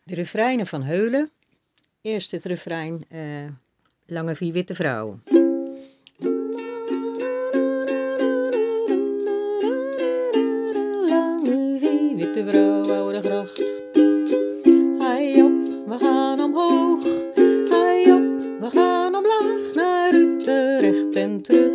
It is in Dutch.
De refreinen van Heulen. Eerst het refrein Lange Vie Witte Vrouw. Lange Vie Witte Vrouw, oude gracht. Hai op, we gaan omhoog. Hai op, we gaan omlaag naar Utrecht en terug.